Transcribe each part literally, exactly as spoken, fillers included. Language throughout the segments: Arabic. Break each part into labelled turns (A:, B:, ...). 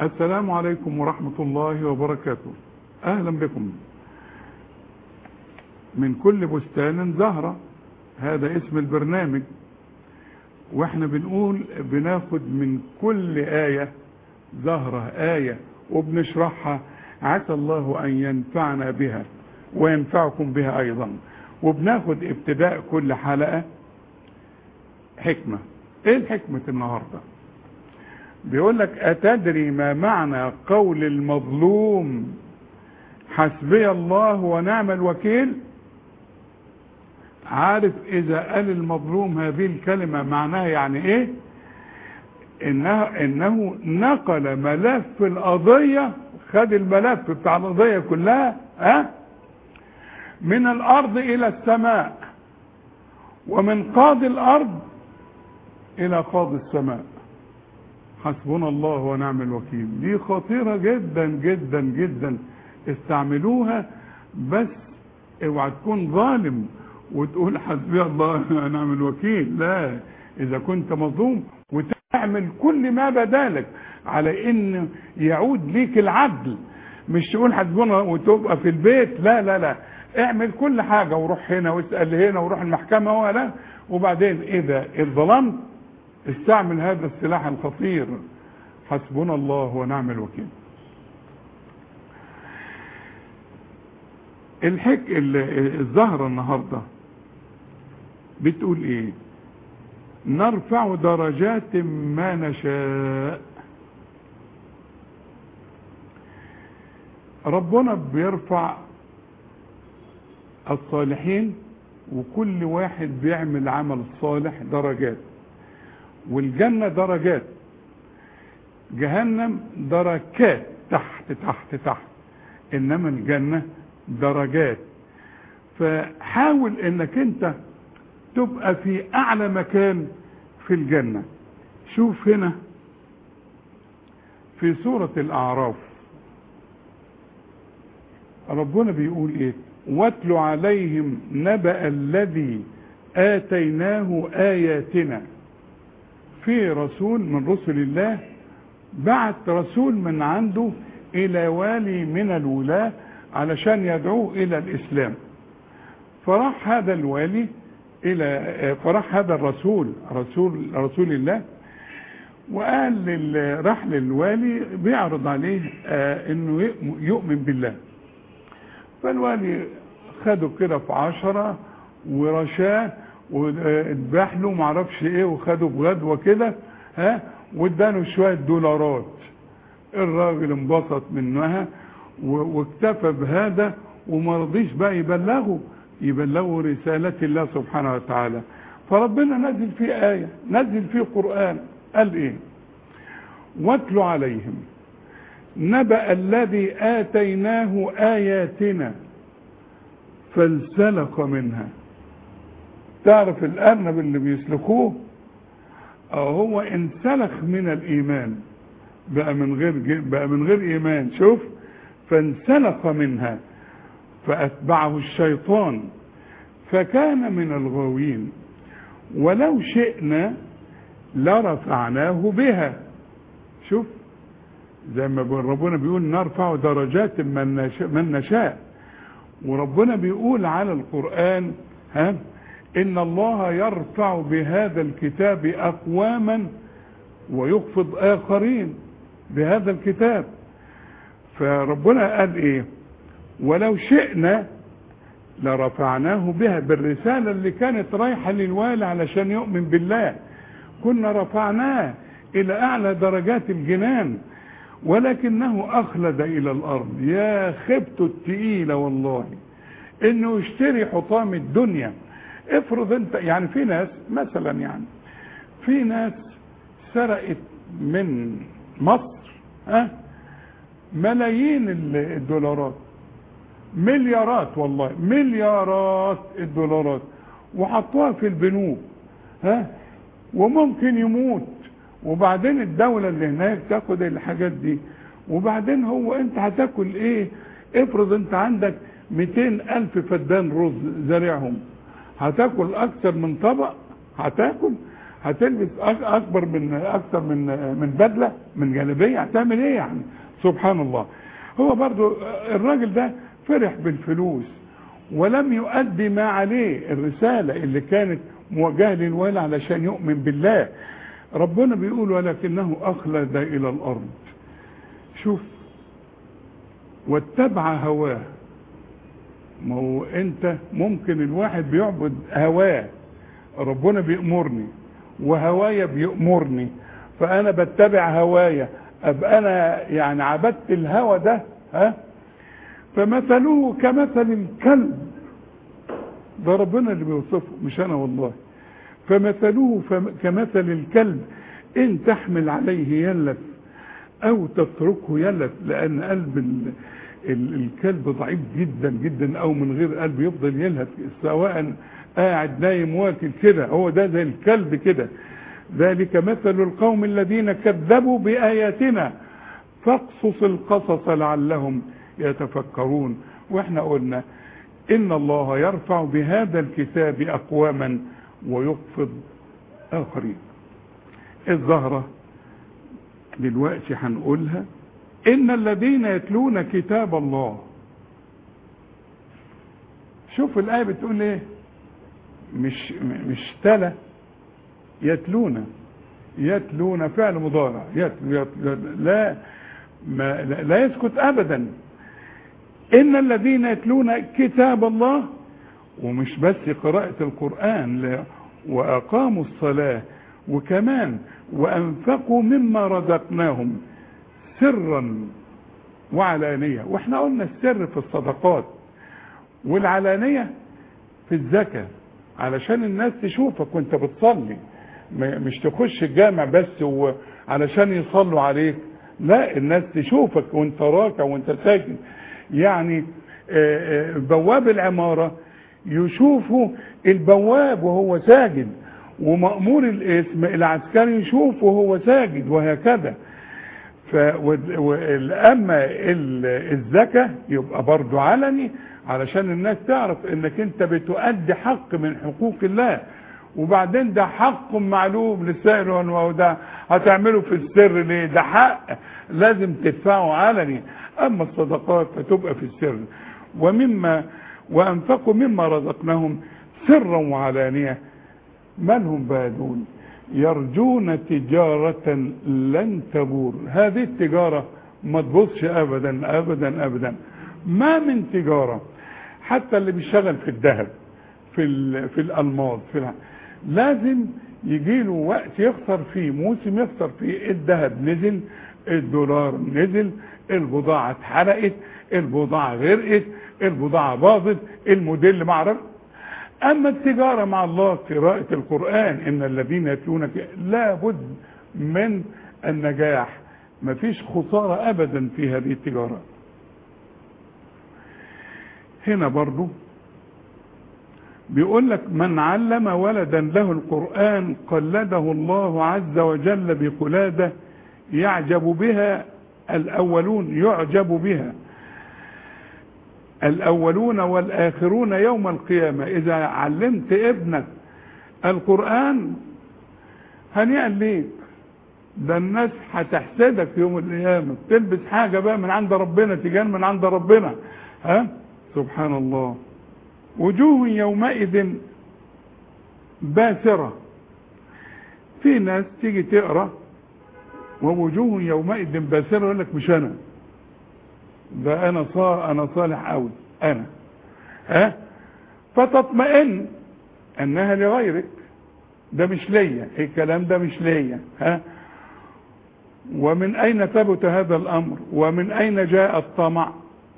A: السلام عليكم ورحمة الله وبركاته. أهلا بكم. من كل بستان زهرة، هذا اسم البرنامج، واحنا بنقول بناخد من كل آية زهرة آية وبنشرحها، عسى الله أن ينفعنا بها وينفعكم بها أيضا. وبناخد ابتداء كل حلقة حكمة. ايه الحكمة النهاردة؟ بيقول لك: أتدري ما معنى قول المظلوم حسبي الله ونعم الوكيل؟ عارف إذا قال المظلوم هذه الكلمة معناها يعني إيه؟ إنه, إنه نقل ملف القضية، خد الملف بتاع القضية كلها ها من الأرض إلى السماء، ومن قاضي الأرض إلى قاضي السماء. حسبنا الله ونعم الوكيل. دي خطيرة جدا جدا جدا، استعملوها، بس اوعى تكون ظالم وتقول حسبي الله ونعم الوكيل. لا، اذا كنت مظلوم وتعمل كل ما بدالك على ان يعود ليك العدل، مش تقول حسبنا وتبقى في البيت. لا لا لا، اعمل كل حاجة وروح هنا واسأل هنا وروح المحكمة ولا، وبعدين اذا ظلمت استعمل هذا السلاح الخطير، حسبنا الله ونعم الوكيل. الحك الزهرة النهاردة بتقول ايه؟ نرفع درجات ما نشاء. ربنا بيرفع الصالحين، وكل واحد بيعمل عمل صالح درجات. والجنة درجات، جهنم دركات، تحت تحت تحت، انما الجنة درجات. فحاول انك انت تبقى في اعلى مكان في الجنة. شوف هنا في سورة الاعراف ربنا بيقول ايه؟ واتل عليهم نبأ الذي آتيناه آياتنا. في رسول من رسل الله بعت رسول من عنده الى والي من الولاة علشان يدعوه الى الاسلام. فراح هذا الوالي الى فراح هذا الرسول رسول رسول الله وقال لل... راح للوالي بيعرض عليه آه انه يؤمن بالله. فالوالي خده كده في عشرة ورشاه واتباح له معرفش ايه، وخده بغدوه كده ها واداله شويه دولارات. الراجل انبسط منها واكتفى بهذا وما رضيش بقى يبلغه يبلغه رسالة الله سبحانه وتعالى. فربنا نزل فيه آية، نزل فيه قرآن، قال ايه؟ واتل عليهم نبأ الذي آتيناه آياتنا فانسلخ منها. تعرف الأرنب اللي بيسلكوه هو انسلخ من الإيمان، بقى من غير بقى من غير إيمان. شوف، فانسلخ منها فأتبعه الشيطان فكان من الغاوين ولو شئنا لرفعناه بها. شوف زي ما ربنا بيقول نرفع درجات من نشاء، وربنا بيقول على القرآن ها إن الله يرفع بهذا الكتاب أقواما ويخفض آخرين بهذا الكتاب. فربنا قال إيه؟ ولو شئنا لرفعناه بها، بالرسالة اللي كانت رايحة للوالي علشان يؤمن بالله، كنا رفعناه إلى أعلى درجات الجنان، ولكنه أخلد إلى الأرض. يا خبته التقيلة والله إنه يشتري حطام الدنيا. افرض انت يعني في ناس مثلا يعني في ناس سرقت من مصر ها ملايين الدولارات، مليارات، والله مليارات الدولارات، وحطوها في البنوك ها وممكن يموت، وبعدين الدولة اللي هناك تاخد الحاجات دي، وبعدين هو انت هتاكل ايه؟ افرض انت عندك مئتين الف فدان رز زارعهم، هتاكل اكثر من طبق؟ هتاكل هتلبس اكبر من اكتر من من بدله من جلابيه، هتعمل ايه يعني؟ سبحان الله. هو برضو الراجل ده فرح بالفلوس ولم يؤدي ما عليه، الرساله اللي كانت موجهه للوالد علشان يؤمن بالله. ربنا بيقول ولكنه اخلد الى الارض. شوف، واتبع هواه. ما هو انت ممكن الواحد بيعبد هواه، ربنا بيأمرني وهوايا بيأمرني، فانا بتبع هوايا، ابقى انا يعني عبدت الهوى ده. ها، فمثله كمثل الكلب. ده ربنا اللي بيوصفه مش انا والله. فمثله كمثل الكلب ان تحمل عليه يلف او تتركه يلف، لان قلب ال ال الكلب ضعيف جدا جدا، او من غير قلب يفضل يلهث، سواء قاعد نايم واكل كده، هو ده زي الكلب كده. ذلك مثل القوم الذين كذبوا بآياتنا فاقصص القصص لعلهم يتفكرون. واحنا قلنا ان الله يرفع بهذا الكتاب اقواما ويخفض اخرين. الزهرة دلوقتي هنقولها، ان الذين يتلون كتاب الله. شوف الآية بتقول ايه، مش مش تلا، يتلون. يتلون فعل مضارع، يتلو يتلو لا ما لا يسكت ابدا. ان الذين يتلون كتاب الله، ومش بس قراءة القرآن، لا، واقاموا الصلاة، وكمان وانفقوا مما رزقناهم سرا وعلانية. واحنا قلنا السر في الصدقات والعلانية في الزكاة، علشان الناس تشوفك وانت بتصلي، مش تخش الجامع بس وعلشان يصلوا عليك، لا، الناس تشوفك وانت راكع وانت ساجد. يعني بواب العمارة يشوفوا البواب وهو ساجد، ومأمور الاسم العسكري يشوفه وهو ساجد، وهكذا. فاما الزكاة يبقى برضو علني، علشان الناس تعرف انك انت بتؤدي حق من حقوق الله. وبعدين ده حق معلوم للسائل، وده هتعمله في السر ليه؟ ده حق لازم تدفعه علني. اما الصدقات فتبقى في السر. ومما وانفقوا مما رزقناهم سرا وعلانية. مالهم بقى دول؟ يرجون تجارة لن تبور. هذه التجارة ما تبصش ابدا ابدا ابدا. ما من تجارة، حتى اللي بيشتغل في الذهب، في في الالماس، في الع... لازم يجي له وقت يخسر فيه، موسم يخسر فيه. الذهب نزل، الدولار نزل، البضاعة اتحرقت، البضاعة غرقت، البضاعة باظت، الموديل معرف. اما التجارة مع الله، قراءة القرآن، ان الذين يتلون لابد من النجاح، مفيش خسارة ابدا في هذه التجارة. هنا برضو بيقول لك من علم ولدا له القرآن قلده الله عز وجل بقلادة يعجب بها الأولون يعجب بها الأولون والآخرون يوم القيامة. إذا علمت ابنك القرآن هنيئا ليك، ده الناس هتحسدك يوم القيامة، تلبس حاجة بقى من عند ربنا، تجان من عند ربنا. ها، سبحان الله. وجوه يومئذ باسرة. في ناس تيجي تقرأ ووجوه يومئذ باسرة يقول لك مش انا، ده انا صالح، انا صالح قوي انا. ها، فتطمئن انها لغيرك، ده مش ليا، الكلام ده مش ليا. ها، ومن اين ثبت هذا الامر؟ ومن اين جاء الطمع؟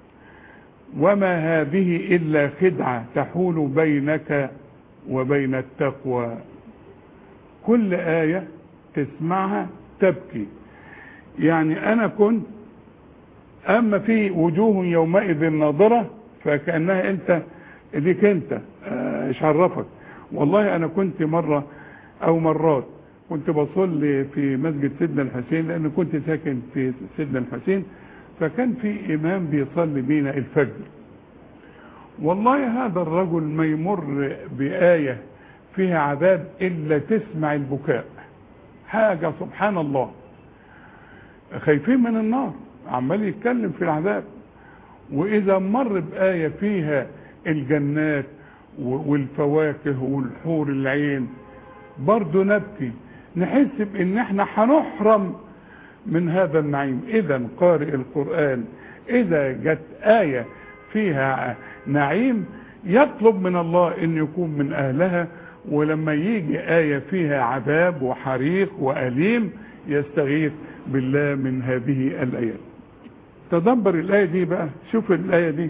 A: وما هذه إلا خدعة تحول بينك وبين التقوى. كل آية تسمعها تبكي. يعني أنا كنت، أما في وجوه يومئذ ناظرة، فكأنها أنت ليك أنت، إيش عرفك؟ والله أنا كنت مرة أو مرات كنت بصلي في مسجد سيدنا الحسين، لأن كنت ساكن في سيدنا الحسين، فكان في إمام بيصلي بينا الفجر. والله هذا الرجل ما يمر بآية فيها عذاب إلا تسمع البكاء. حاجة سبحان الله. خايفين من النار، عمال يتكلم في العذاب. وإذا مر بآية فيها الجنات والفواكه والحور العين برضو نبكي، نحس بإن احنا هنحرم من هذا النعيم. إذا قارئ القرآن إذا جت آية فيها نعيم يطلب من الله إن يكون من أهلها، ولما يجي آية فيها عذاب وحريق وأليم يستغيث بالله من هذه الآيات. تدبر الآية دي بقى، شوف الآية دي: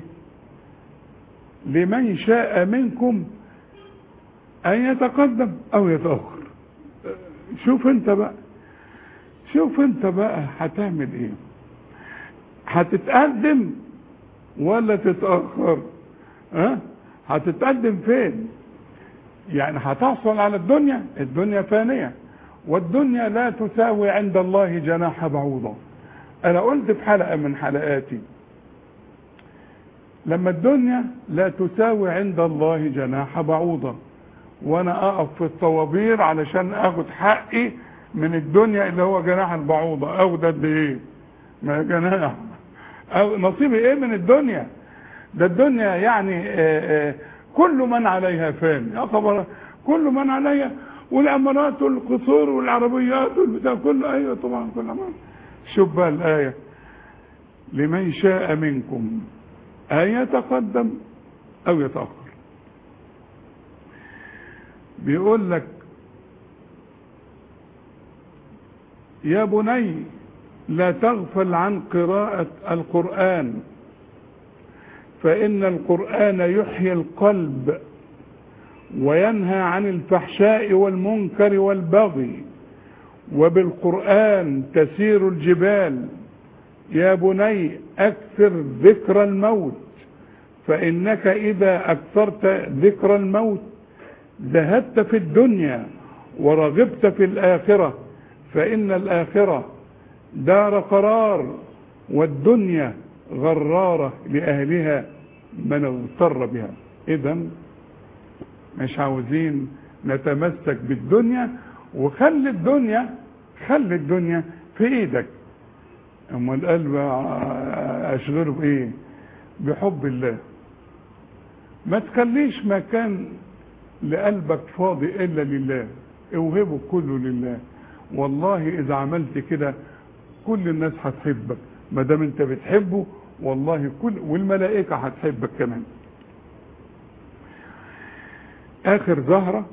A: لمن شاء منكم أن يتقدم أو يتأخر. شوف انت بقى، شوف انت بقى هتعمل ايه؟ هتتقدم ولا تتأخر؟ ها؟ هتتقدم فين؟ يعني هتحصل على الدنيا، الدنيا فانية، والدنيا لا تساوي عند الله جناح بعوضة. انا قلت في حلقة من حلقاتي لما الدنيا لا تساوي عند الله جناح بعوضة، وانا اقف في الطوابير علشان اخد حقي من الدنيا اللي هو جناح البعوضة، او ده قد ايه؟ ما جناح، او نصيبي ايه من الدنيا؟ ده الدنيا يعني آآ آآ كل من عليها فان، يا خبر، كل من عليها، والعمارات والقصور والعربيات والبتاع كله، ايوه طبعا كل عمارات. شوف بقى الايه: لمن شاء منكم ان يتقدم او يتاخر. بيقول لك: يا بني لا تغفل عن قراءة القرآن، فإن القرآن يحيي القلب وينهى عن الفحشاء والمنكر والبغي، وبالقرآن تسير الجبال. يا بني أكثر ذكر الموت، فإنك إذا أكثرت ذكر الموت زهدت في الدنيا ورغبت في الآخرة، فإن الآخرة دار قرار، والدنيا غرارة لأهلها من اغتر بها. إذن مش عاوزين نتمسك بالدنيا، وخلي الدنيا خلي الدنيا في ايدك. اما القلب اشغله بايه؟ بحب الله. ما تخليش مكان لقلبك فاضي الا لله، اوهبه كله لله. والله اذا عملت كده كل الناس هتحبك، ما دام انت بتحبه والله كل والملائكه هتحبك كمان. اخر زهره: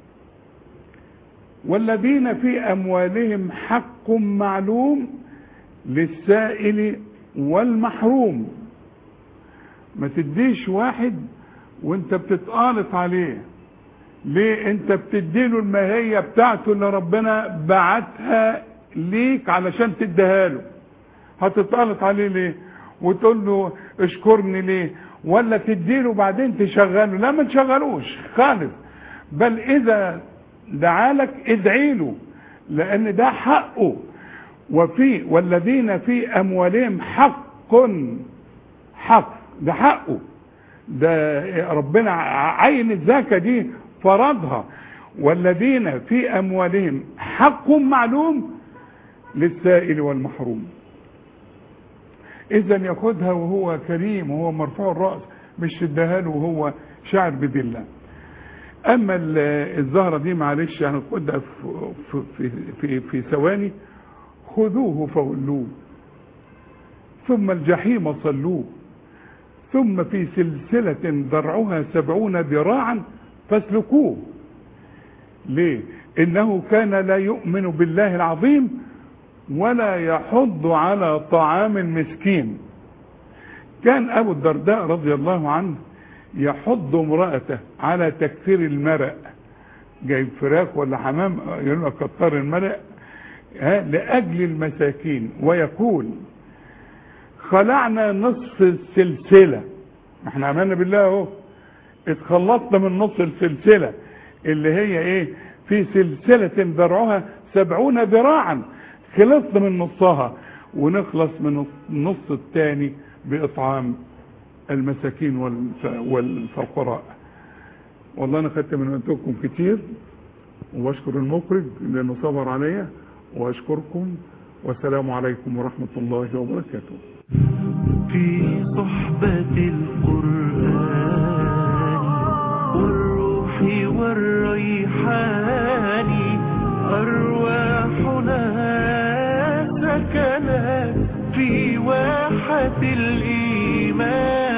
A: والذين في اموالهم حق معلوم للسائل والمحروم. ما تديش واحد وانت بتتقالط عليه. ليه؟ انت بتديله الماهية بتاعته اللي ربنا بعتها ليك علشان تديها له. هتتقالط عليه ليه؟ وتقول له اشكرني ليه؟ ولا تديله بعدين تشغله؟ لا، ما تشغلوش خالص، بل اذا دعالك ادعي له، لان ده حقه. وفي والذين في اموالهم حق، حق ده حقه، ده ربنا عين الزكاة دي فرضها. والذين في اموالهم حق معلوم للسائل والمحروم. اذا ياخدها وهو كريم وهو مرفوع الراس، مش اداها له وهو شاعر بذله. اما الزهره دي معلش يعني خدها في في في, في ثواني: خذوه فغلوه ثم الجحيم صلوه ثم في سلسله ذرعها سبعون ذراعا فاسلكوه. ليه؟ انه كان لا يؤمن بالله العظيم ولا يحض على طعام المسكين. كان ابو الدرداء رضي الله عنه يحض امرأته على تكثير المرق، جايب فراخ ولا حمام يقول لك كتر المرق لأجل المساكين، ويقول: خلعنا نصف السلسلة. احنا عملنا بالله اهو، اتخلصنا من نص السلسلة اللي هي ايه؟ في سلسلة ذرعها سبعون ذراعا، خلصنا من نصها ونخلص من النص الثاني بإطعام المساكين والفقراء. والله انا خدت من وقتكم كتير، وبشكر المخرج لانه صبر عليا، واشكركم، والسلام عليكم ورحمة الله وبركاته.
B: في صحبة القرآن والروح والريحان أرواحنا سكنت في واحة الإيمان.